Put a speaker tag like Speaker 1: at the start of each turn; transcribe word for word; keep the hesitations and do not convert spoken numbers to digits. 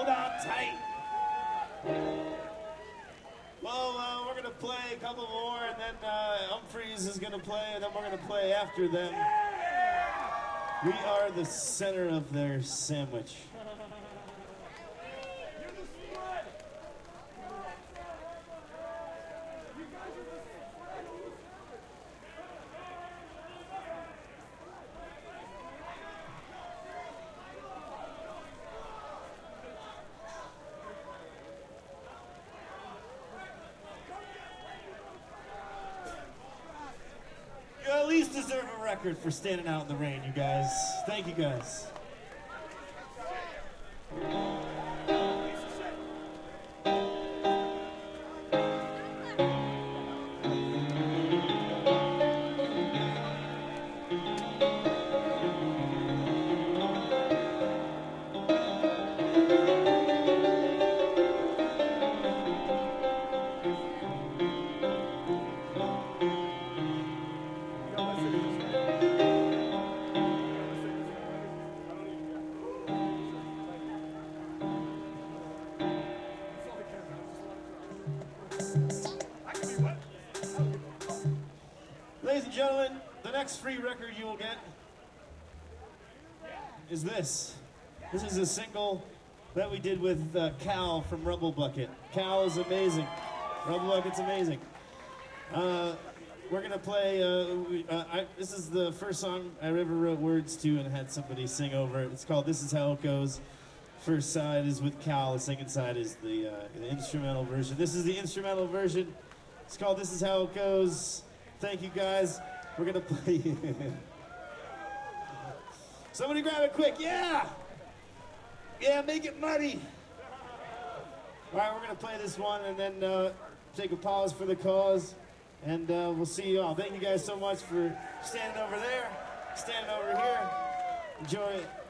Speaker 1: Hold on tight. Well, uh, we're going to play a couple more, and then uh, Humphreys is going to play, and then we're going to play after them. We are the center of their sandwich. You at least deserve a record for standing out in the rain, you guys. Thank you, guys. Ladies and gentlemen, the next free record you will get is this. This is a single that we did with uh, Cal from Rumble Bucket. Cal is amazing. Rumble Bucket's amazing. Uh, we're gonna play. Uh, we, uh, I, this is the first song I ever wrote words to and had somebody sing over it. It's called "This Is How It Goes." First side is with Cal. The second side is the, uh, the instrumental version. This is the instrumental version. It's called "This Is How It Goes." Thank you, guys. We're gonna play. Somebody grab it quick, yeah! Yeah, make it muddy. All right, we're gonna play this one and then uh, take a pause for the cause, and uh, we'll see you all. Thank you guys so much for standing over there, standing over here. Enjoy it.